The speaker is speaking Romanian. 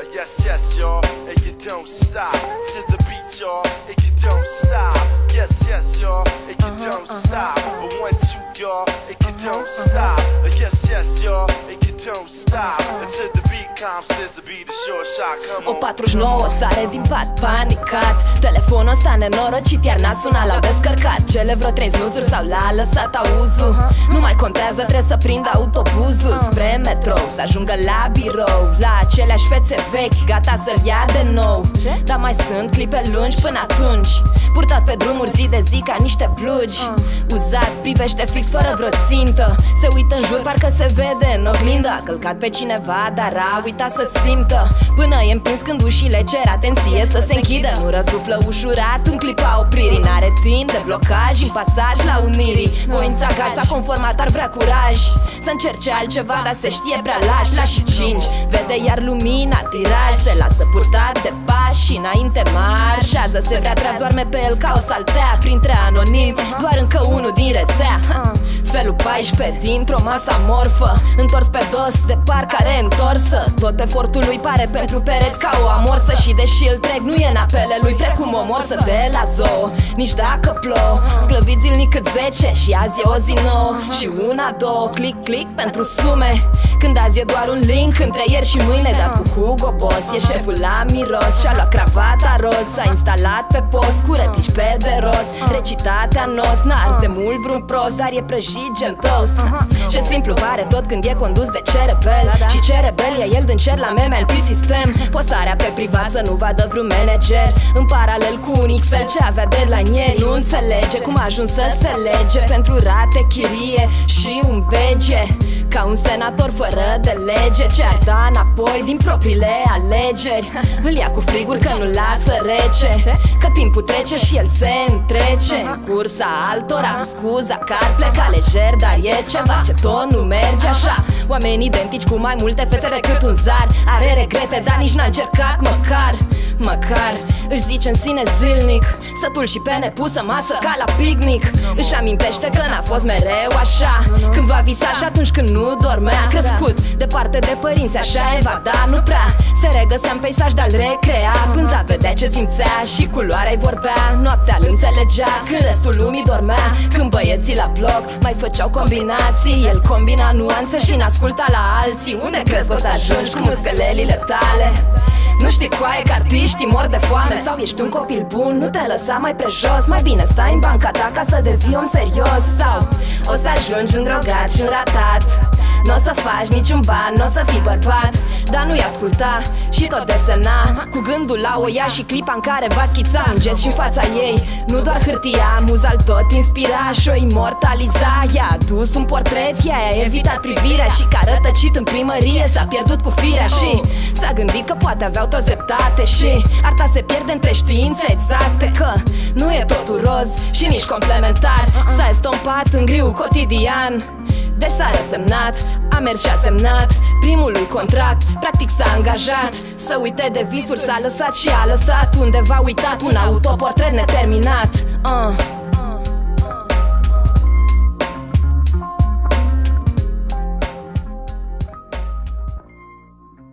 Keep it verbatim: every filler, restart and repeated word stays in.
yes, yes, y'all, and you don't stop. To the beat, y'all, and you don't stop. Yes, yes, y'all, and you don't stop. One, two, y'all, and you don't stop. Yes, yes, y'all, and you don't stop. Until the beat comes, says the beat is short shot. Come on. O patruzeci și nouă sare din pat, panicat. Telefonul ăsta nenorocit, iar n-a sunat, l-au descărcat. Cele vreo trei snuzuri sau l-a lăsat auzul. Nu mai contează, trebuie să prind autobuzul spre metrou, să ajungă la birou, la aceleași fețe vechi, gata să-l ia de nou. Dar mai sunt clipe lungi până atunci, purtat pe drumuri zi de zi ca niște blugi. Uzat, privește fix fără vreo țintă, se uită în jur, parcă se vede în oglindă. A călcat pe cineva, dar a uitat să simtă. Până e împins când ușile cer atenție să se închidă. Nu răsuflă ușurat în clipa opririi. N-are timp de blocaj în pasaj la unirii. Voința gaj s-a conformat, ar vrea curaj să încerce altceva, dar se știe prea laș. La și cinci, vede iar lumina, tiraj. Se lasă purtat de pași și înainte marșează. Se vrea tras, doarme pe el ca o saltea printre anonimi, doar încă unul din rețea. Felul paisprezece dintr-o masă amorfă, întors pe dos de parcă are întorsă. Tot efortul lui pare pentru pereți ca o amorsă. Și deși îl trec, nu e în apele lui precum o morsă de la zoo. Nici dacă plouă, sclăvit zilnic cât zece. Și azi e o zi nouă și una, două, click, click pentru sume. Când azi e doar un link între ieri și mâine. Dat cu Hugo Boss, e șeful la miros. Și-a luat cravata roz, s-a instalat pe post cu replici pe de rost. Recitatea nos, n-a ars de mult vreun prost, dar e prăjit gen toast. Ce simplu pare tot când e condus de ce rebel. Și ce rebel e el din cer la meme pe sistem. Postarea pe privat să nu vadă vreun manager, în paralel cu un X L ce avea deadline ieri. Nu înțelege cum a ajuns să se lege pentru rate, chirie și un bege. Ca un senator fără de lege ce ar da înapoi din propriile alegeri. Îl ia cu friguri că nu lasă rece, că timpul trece și el se întrece în cursa altora. Cu scuza că ar pleca lejer, dar e ceva ce tot nu merge așa. Oameni identici cu mai multe fețe decât un zar. Are regrete, dar nici n-a încercat măcar. Măcar își zice în sine zilnic, sătul și pe nepusă masă ca la picnic. Își amintește că n-a fost mereu așa, când va visa și atunci când nu dormea. Crescut departe de părinți, așa evada, nu prea se regăsea în peisaj, dar-l recrea. Pânza vedea ce simțea și culoarea-i vorbea. Noaptea îl înțelegea când restul lumii dormea. Când băieții la bloc mai făceau combinații, el combina nuanțe și n-asculta la alții. Unde crezi că o să ajungi cu muscălelile tale? Nu știi coaie că artiștii mor de foame, sau ești un copil bun, nu te lăsa mai prejos. Mai bine stai în banca ta ca să devii om serios. Sau o să ajungi îndrogat și înratat, n-o să faci niciun ban, n-o să fii bărbat. Dar nu-i asculta și tot desena cu gândul la o ea și clipa în care va schița un gest și-n fața ei. Nu doar hârtia, muza-l tot inspira și o imortaliza. I-a adus un portret, i-a evitat privirea și ca rătăcit în primărie s-a pierdut cu firea. Și s-a gândit că poate aveau toți dreptate și arta se pierde între științe exacte, că nu e totul roz și nici complementar. S-a estompat în griu cotidian, deci s-a resemnat, a mers și a semnat primul lui contract. Practic s-a angajat să uite de visuri, s-a lăsat și a lăsat undeva uitat un autoportret neterminat. uh.